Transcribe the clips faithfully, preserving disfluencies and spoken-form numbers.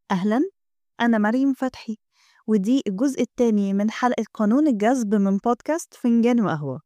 أهلا، أنا مريم فتحي، ودي الجزء التاني من حلقة قانون الجذب من بودكاست فنجان وقهوة.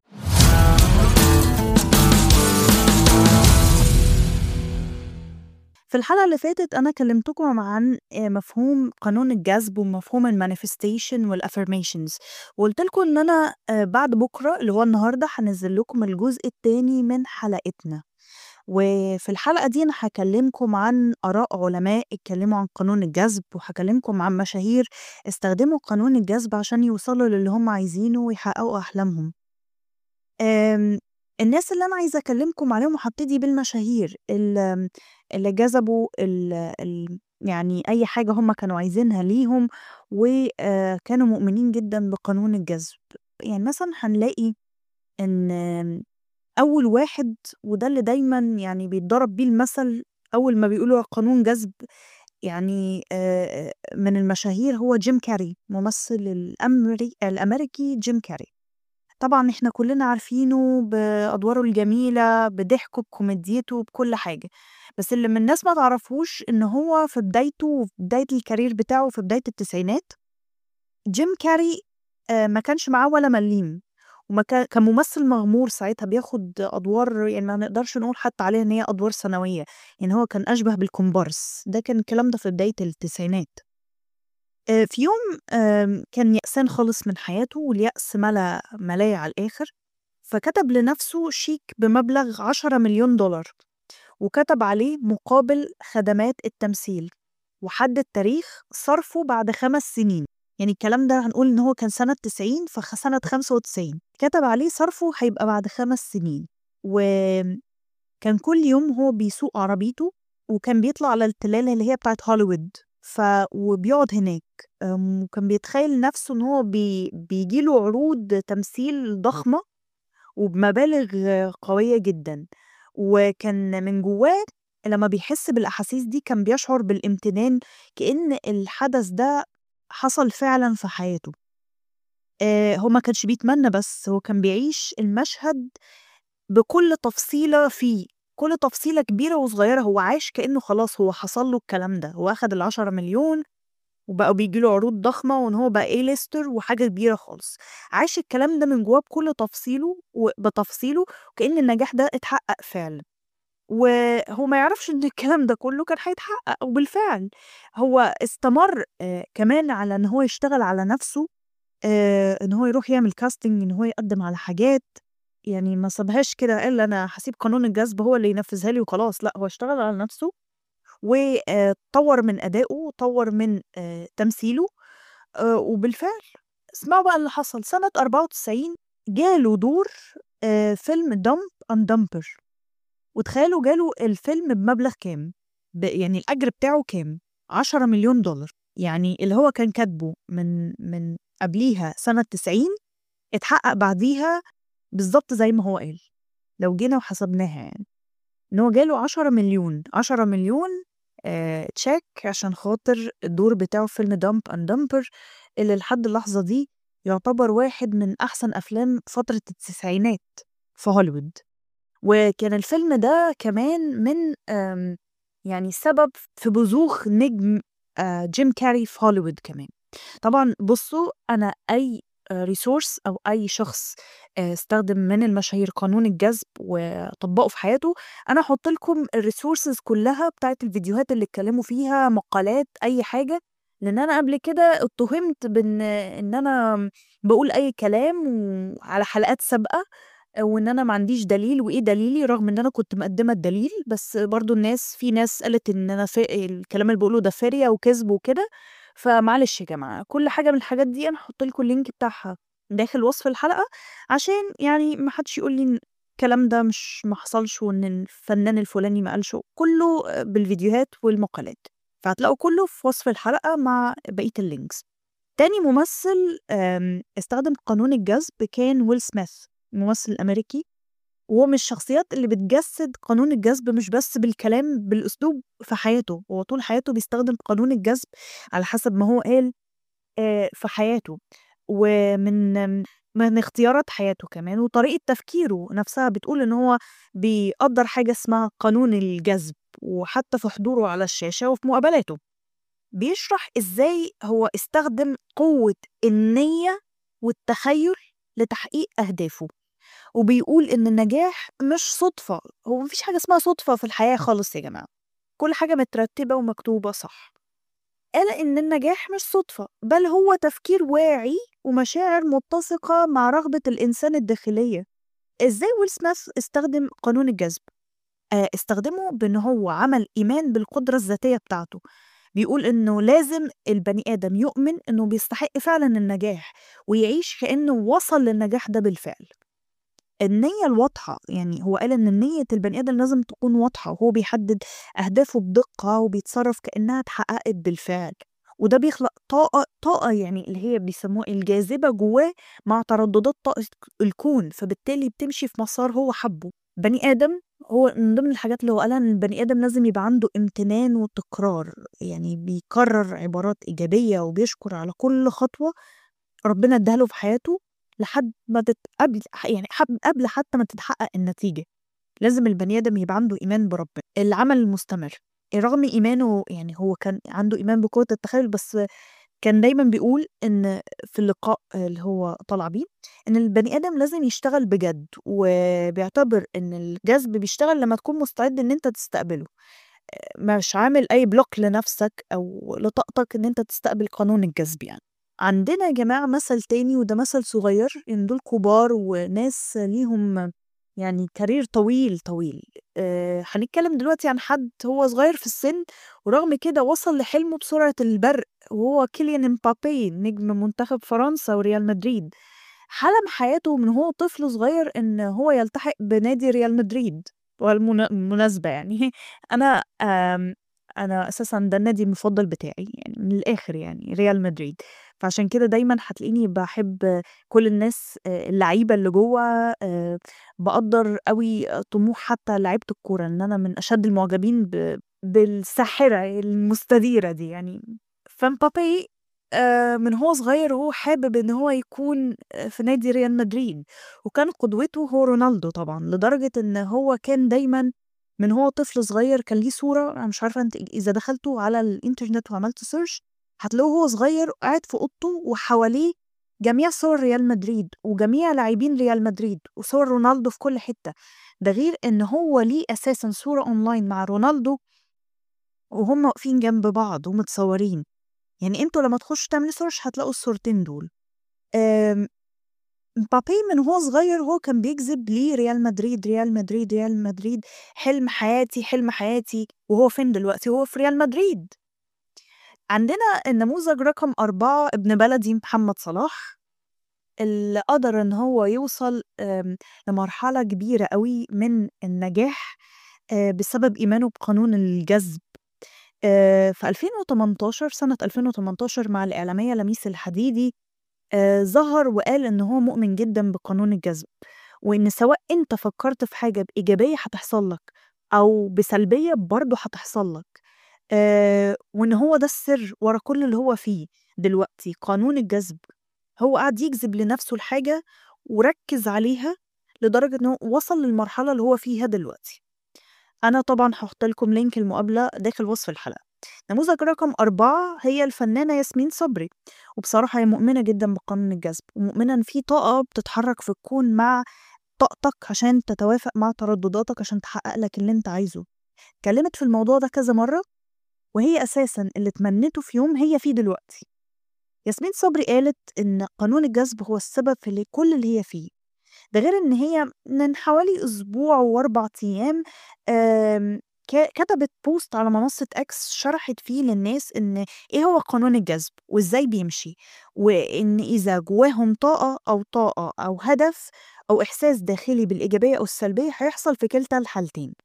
في الحلقة اللي فاتت أنا كلمتكم عن آه، مفهوم قانون الجذب ومفهوم المانيفستيشن والأفرميشنز، وقلت لكم إن أنا آه، بعد بكرة اللي هو النهاردة هنزل لكم الجزء التاني من حلقتنا. وفي الحلقة دي أنا هكلمكم عن آراء علماء اتكلموا عن قانون الجذب، وهكلمكم عن مشاهير استخدموا قانون الجذب عشان يوصلوا للي هم عايزينه ويحققوا أحلامهم. آمم، الناس اللي أنا عايزة أكلّمكم عليهم وهابتدي بالمشاهير ال آمم، اللي جذبوا ال ال يعني أي حاجة هُم كانوا عايزينها ليهم، و آآ، كانوا مؤمنين جدًا بقانون الجذب. يعني مثلًا هنلاقي إن آمم، أول واحد وده اللي دايمًا يعني بيتضرب بيه المثل أول ما بيقولوا قانون جذب، يعني آآ، من المشاهير هو جيم كاري، ممثل الأمري الأمريكي جيم كاري. طبعًا إحنا كُلّنا عارفينه بأدواره الجميلة، بضحكه، بكوميديته، بكل حاجة، بس اللي من الناس ما تعرفوش إن هو في بدايته وفي بداية الcareer بتاعه في بداية التسعينات، جيم كاري آآ ما كانش معاه ولا مليم، وما كا كان ممثل مغمور ساعتها بياخد أدوار يعني ما نقدرش نقول حتى عليها إن هي أدوار ثانوية، يعني هو كان أشبه بالكومبارس، ده كان الكلام ده في بداية التسعينات. آآ في يوم آمم كان يأسان خالص من حياته واليأس ملا ملاه على الآخر، فكتب لنفسه شيك بمبلغ عشرة مليون دولار وكتب عليه مقابل خدمات التمثيل، وحدد تاريخ صرفه بعد خمس سنين، يعني الكلام ده هنقول إن هو كان سنة تسعين فخ سنة خمسة وتسعين كتب عليه صرفه هيبقى بعد خمس سنين، وكان كل يوم هو بيسوق عربيته وكان بيطلع على التلالة اللي هي بتاعة هوليوود، ف وبيقعد هناك، آمم، وكان بيتخيل نفسه إن هو بي بييجي له عروض تمثيل ضخمة وبمبالغ قوية جدًا، وكان من جوّاه لمّا بيحس بالأحاسيس دي كان بيشعر بالامتنان كأن الحدث ده حصل فعلًا في حياته. آآ هو ما كانش بيتمنى بس، هو كان بيعيش المشهد بكل تفصيلة فيه، كل تفصيلة كبيرة وصغيرة هو عاش كأنه خلاص هو حصل له الكلام ده، هو أخد العشرة مليون وبقوا بييجي له عروض ضخمة وإن هو بقى A-lister وحاجة كبيرة خالص، عاش الكلام ده من جوّاه بكل تفصيله وبتفصيله وكأن النجاح ده اتحقق فعلًا، وهو ما يعرفش إن الكلام ده كلّه كان هيتحقق وبالفعل هو استمر آآ كمان على إن هو يشتغل على نَفْسه، آآ إن هو يروح يعمل casting إن هو يقدّم على حاجات، يعني ما سابهاش كده قال أنا هاسيب قانون الجذب هو اللي ينفذها لي وخلاص، لأ هو اشتغل على نَفْسه و آآ طوّر من أدائه وطوّر من آآ تمثيله، آآ وبالفعل اسمعوا بقى اللي حصل، سنة أربعة وتسعين جاله دور آآ فيلم Dumb and Dumber وتخيّلوا جاله الفيلم بمبلغ كام؟ ب يعني الأجر بتاعه كام؟ عشرة مليون دولار يعني اللي هو كان كاتبه من من قبليها سنة تسعين اتحقق بعديها بالضبط زي ما هو قال، لو جينا وحسبناها يعني. إن هو جاله عشرة مليون عشرة مليون آآ check عشان خاطر الدور بتاعه في فيلم Dumb and Dumber اللي لحد اللحظة دي يعتبر واحد من أحسن أفلام فترة التسعينات في هوليوود، وكان الفيلم ده كمان من آمم يعني سبب في بزوغ نجم آآ جيم كاري في هوليوود كمان. طبعًا بُصّوا، أنا أي آآ resource أو أي شخص آآ استخدم من المشاهير قانون الجذب وطبّقه في حياته، أنا هاحُط لكم الresources كلّها بتاعة الفيديوهات اللي اتكلّموا فيها، مقالات، أي حاجة، لإن أنا قبل كده اتُهمت بإن إن أنا باقول أي كلام وعلى حلقات سابقة، وإن أنا ما عنديش دليل وإيه دليلي، رغم إن أنا كنت مقدّمة الدليل، بس برضه الناس في ناس قالت إن أنا ف الكلام اللي باقوله ده فِرية وكذب وكده، فمعلش يا جماعة، كل حاجة من الحاجات دي أنا هاحط لكم الlink بتاعها داخل وصف الحلقة، عشان يعني ما حدش يقول لي إن الكلام ده مش ما حصلش وإن الفنان الفلاني ما قالش، كله آآ بالفيديوهات والمقالات، فهتلاقوا كله في وصف الحلقة مع بقية الlinks. تاني ممثل آمم استخدم قانون الجذب كان ويل سميث، ممثل أمريكي، وهو من الشخصيات اللي بتجسّد قانون الجذب مش بس بالكلام، بالأسلوب في حياته، هو طول حياته بيستخدم قانون الجذب على حسب ما هو قال آآ في حياته، ومن من اختيارات حياته كمان، وطريقة تفكيره نفسها بتقول إن هو بيقدّر حاجة اسمها قانون الجذب، وحتى في حضوره على الشاشة وفي مقابلاته. بيشرح إزاي هو استخدم قوة النية والتخيُّل لتحقيق أهدافه، وبيقول إن النجاح مش صُدفة، هو ما فيش حاجة اسمها صُدفة في الحياة خالص يا جماعة، كل حاجة مترتِّبة ومكتوبة صح. قال إن النجاح مش صُدفة، بل هو تفكير واعي ومشاعر متّسقة مع رغبة الإنسان الداخلية. إزاي ويل سميث استخدم قانون الجذب؟ آآ استخدمه بإن هو عمل إيمان بالقدرة الذاتية بتاعته، بيقول إنه لازم البني آدم يؤمن إنه بيستحق فعلًا النجاح، ويعيش كإنه وصل للنجاح ده بالفعل. النية الواضحة، يعني هو قال إن نية البني آدم لازم تكون واضحة، وهو بيحدد أهدافه بدقة وبيتصرف كإنها اتحققت بالفعل، وده بيخلق طاقة طاقة يعني اللي هي بيسموها الجاذبة جواه مع ترددات طاقة الكون، فبالتالي بتمشي في مسار هو حبه. بني آدم هو من ضمن الحاجات اللي هو قالها إن البني آدم لازم يبقى عنده امتنان وتكرار، يعني بيكرر عبارات إيجابية وبيشكر على كل خطوة ربنا ادّاها له في حياته لحد ما تت قبل ح يعني حب قبل حتى ما تتحقق النتيجة. لازم البني آدم يبقى عنده إيمان بربنا. العمل المستمر، رغم إيمانه يعني هو كان عنده إيمان بقوة التخيل، بس كان دايمًا بيقول إن في اللقاء اللي هو طلع بيه، إن البني آدم لازم يشتغل بجد، وبيعتبر إن الجذب بيشتغل لمّا تكون مستعد إن أنت تستقبله، مش عامل أي block لنفسك أو لطاقتك إن أنت تستقبل قانون الجذب يعني. عندنا يا جماعة مثل تاني وده مثل صغير، إن دول كبار وناس ليهم يعني career طويل، طويل. آآ هنتكلم دلوقتي عن حد هو صغير في السن، ورغم كده وصل لحلمه بسرعة البرق، وهو كيليان إمبابي نجم منتخب فرنسا وريال مدريد. حلم حياته من وهو طفل صغير إن هو يلتحق بنادي ريال مدريد، والمنا بالمناسبة يعني أنا آمم أنا أساسًا ده النادي المفضل بتاعي، يعني من الآخر يعني ريال مدريد، فعشان كده دايمًا هتلاقيني باحب كل الناس آآ اللعيبة اللي جوّه، آآ باقدّر أوي طموح حتى لعيبة الكورة، إن أنا من أشد المعجبين ب بالساحرة المستديرة دي يعني. فمبابي آآ من هو صغير وهو حابب إن هو يكون آآ في نادي ريال مدريد، وكان قدوته هو رونالدو طبعًا، لدرجة إن هو كان دايمًا من هو طفل صغير كان ليه صورة، أنا مش عارفة أنتِ إذا دخلتوا على الإنترنت وعملتوا search هتلاقوه وهو صغير قاعد في أوضته وحواليه جميع صور ريال مدريد، وجميع لاعبين ريال مدريد، وصور رونالدو في كل حتة. ده غير إن هو ليه أساسًا صورة online مع رونالدو وهُم واقفين جنب بعض ومتصورين، يعني أنتم لمّا تخشوا تعملوا search هتلاقوا الصورتين دول. آمم مبابي من وهو صغير وهو كان بيجذب ليه ريال مدريد، ريال مدريد، ريال مدريد، حلم حياتي، حلم حياتي، وهو فين دلوقتي؟ هو في ريال مدريد. عندنا النموذج رقم أربعة ابن بلدي محمد صلاح، اللي قدر إن هو يوصل آمم لمرحلة كبيرة أوي من النجاح آآ بسبب إيمانه بقانون الجذب. آآ في ألفين وتمنتاشر سنة ألفين وتمنتاشر مع الإعلامية لميس الحديدي آآ ظهر وقال إن هو مؤمن جدًا بقانون الجذب، وإن سواء أنت فكّرت في حاجة بإيجابية هتحصل لك، أو بسلبية برضه هتحصل لك. آآ وإن هو ده السر ورا كل اللي هو فيه دلوقتي، قانون الجذب. هو قعد يجذب لنفسه الحاجة وركّز عليها لدرجة إن هو وصل للمرحلة اللي هو فيها دلوقتي. أنا طبعًا هاحط لكم link المقابلة داخل وصف الحلقة. نموذج رقم أربعة هي الفنانة ياسمين صبري، وبصراحة هي مؤمنة جدًا بقانون الجذب، ومؤمنة إن في طاقة بتتحرك في الكون مع طاقتك عشان تتوافق مع تردداتك عشان تحقق لك اللي أنت عايزه. اتكلمت في الموضوع ده كذا مرّة، وهي أساسًا اللي اتمنته في يوم هي فيه دلوقتي. ياسمين صبري قالت إن قانون الجذب هو السبب في ال كل اللي هي فيه. ده غير إن هي من حوالي أسبوع وأربع أيام آمم ك كتبت post على منصة X شرحت فيه للناس إن إيه هو قانون الجذب وإزاي بيمشي، وإن إذا جواهم طاقة أو طاقة أو هدف أو إحساس داخلي بالإيجابية أو السلبية هيحصل في كلتا الحالتين.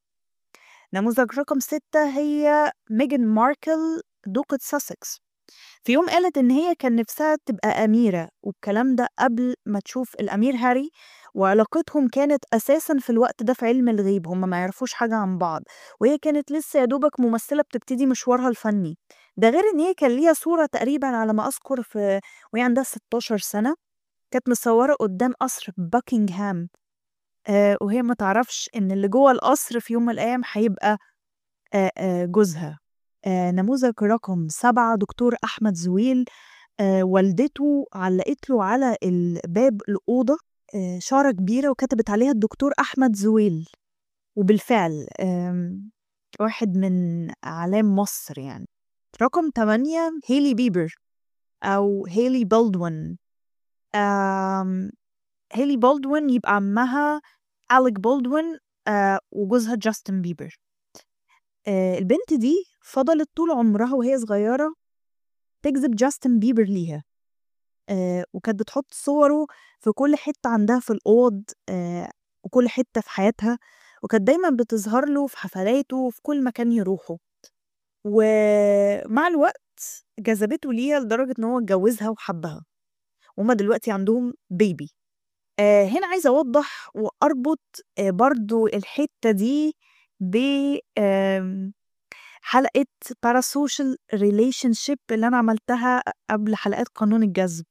نموذج رقم ستة هي ميجان ماركل دوقة ساسكس. في يوم قالت إن هي كان نفسها تبقى أميرة، والكلام ده قبل ما تشوف الأمير هاري، وعلاقتهم كانت أساسًا في الوقت ده في علم الغيب، هُم ما يعرفوش حاجة عن بعض، وهي كانت لسه يا دوبك ممثلة بتبتدي مشوارها الفني. ده غير إن هي كان ليها صورة تقريبًا على ما أذكر في وهي عندها ستاشر سنة، كانت متصورة قدام قصر buckingham، آآ، وهي ما تعرفش إن اللي جوه القصر في يوم من الأيام هيبقى آآ، آآ، جوزها. آآ نموذج رقم سبعة دكتور أحمد زويل، آآ والدته علّقت له على ال باب الأوضة آآ شارة كبيرة وكتبت عليها الدكتور أحمد زويل، وبالفعل آمم واحد من أعلام مصر يعني. رقم تمانية هايلي بيبر أو هايلي بالدوين. آمم هايلي بالدوين يبقى عمّها أليك بالدوين آآ وجوزها جاستن بيبر. آآ البنت دي فضلت طول عمرها وهي صغيرة تجذب جاستن بيبر ليها، آآ وكانت بتحُط صوره في كل حتّة عندها في الأوض آآ وكل حتّة في حياتها، وكانت دايمًا بتظهر له في حفلاته وفي كل مكان يروحه، ومع الوقت جذبته ليها لدرجة إن هو اتجوّزها وحبّها، وهُم دلوقتي عندهم baby. آآ هنا عايزة أوضّح وأربط آآ برضه الحتّة دي ب آمم حلقة parasocial relationship اللي أنا عملتها قبل حلقات قانون الجذب.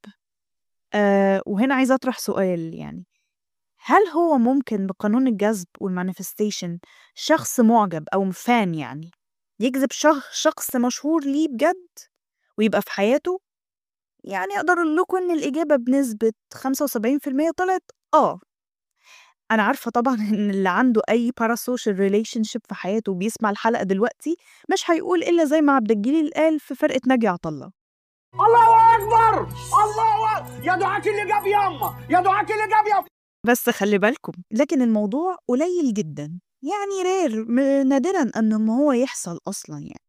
آآ وهنا عايزة أطرح سؤال يعني، هل هو ممكن بقانون الجذب والmanifestation شخص مُعجب أو fan يعني يجذب شخ شخص مشهور ليه بجد ويبقى في حياته؟ يعني أقدر أقول لكم إن الإجابة بنسبة خمسة وسبعين في المية طلعت آه. أنا عارفة طبعًا إن اللي عنده أي parasocial relationship في حياته وبيسمع الحلقة دلوقتي مش هيقول إلا زي ما عبد الجليل قال في فرقة ناجي عطا الله. الله أكبر! الله أك يا دعاة اللي جاب يامّا، يا دعاة اللي جاب يا بس خلّي بالكم، لكن الموضوع قليل جدًا، يعني rare م نادرًا إن ما هو يحصل أصلًا يعني،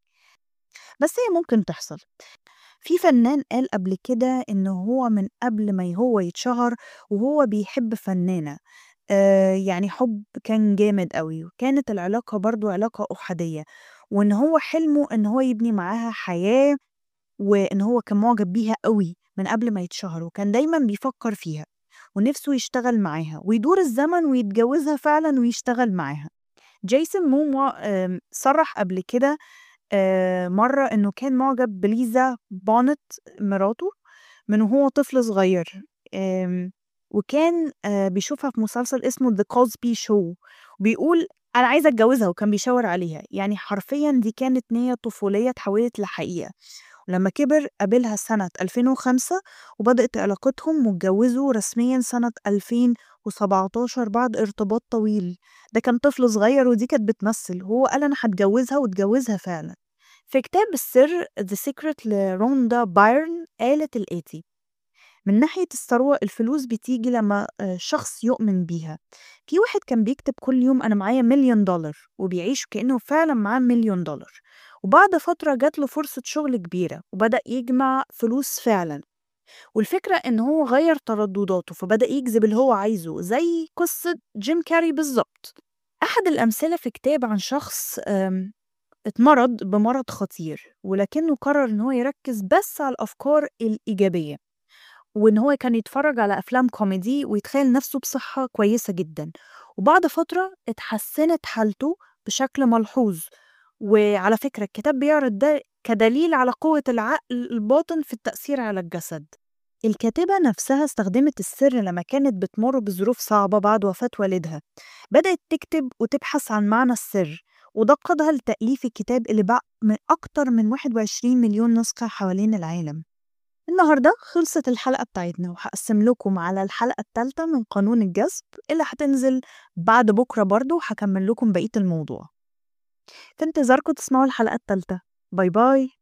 بس هي ممكن تحصل. في فنان قال قبل كده إن هو من قبل ما ي هو يتشهر وهو بيحب فنانة، آآ يعني حُب كان جامد أوي، وكانت العلاقة برضه علاقة أُحادية، وإن هو حلمه إن هو يبني معاها حياة، وإن هو كان مُعجب بيها أوي من قبل ما يتشهر، وكان دايمًا بيفكّر فيها، ونِفْسه يشتغل معاها، ويدور الزمن ويتجوّزها فعلًا ويشتغل معاها. جيسون موموا آمم صرّح قبل كده آآ مرّة إنه كان مُعجب بليزا بونت مراته من وهو طفل صغير، آمم وكان آآ بيشوفها في مسلسل اسمه The Cosby Show، وبيقول أنا عايز أتجوّزها وكان بيشاور عليها، يعني حرفيًا دي كانت نِيّة طفولية اتحوّلت لحقيقة. ولمّا كبر قابلها سنة ألفين وخمسة وبدأت علاقتهم واتجوّزوا رسميًا سنة ألفين وسبعتاشر بعد ارتباط طويل. ده كان طفل صغير ودي كانت بتمثّل، وهو قال أنا هاتجوّزها واتجوّزها فعلًا. في كتاب السر The Secret لروندا بايرن قالت الآتي: من ناحية الثروة الفلوس بتيجي لمّا آآ شخص يؤمن بيها. في واحد كان بيكتب كل يوم أنا معايا مليون دولار وبيعيش كإنه فعلًا معاه مليون دولار، وبعد فترة جات له فرصة شغل كبيرة وبدأ يجمع فلوس فعلًا، والفكرة إن هو غيّر تردداته فبدأ يجذب اللي هو عايزه، زي قصة جيم كاري بالضبط. أحد الأمثلة في كتاب عن شخص آمم اتمرض بمرض خطير، ولكنه قرر إن هو يركّز بس على الأفكار الإيجابية. وإن هو كان يتفرّج على أفلام كوميدي ويتخيّل نَفْسه بصحّة كويسة جدًا، وبعد فترة اتحسّنت حالته بشكل ملحوظ. وعلى فكرة الكتاب بيعرض ده كدليل على قوة العقل الباطن في التأثير على الجسد. الكاتبة نَفْسها استخدمت السر لمّا كانت بتمُر بظروف صعبة بعد وفاة والدها، بدأت تكتب وتبحث عن معنى السر، وده قادها لتأليف الكتاب اللي باع م أكتر من واحد وعشرين مليون نسخة حوالين العالم. النهاردة خلصت الحلقة بتاعتنا وهقسم لكم على الحلقة التالتة من قانون الجذب اللي هتنزل بعد بكرة برضو وهكمل لكم بقية الموضوع. في انتظاركم تسمعوا الحلقة التالتة. باي باي.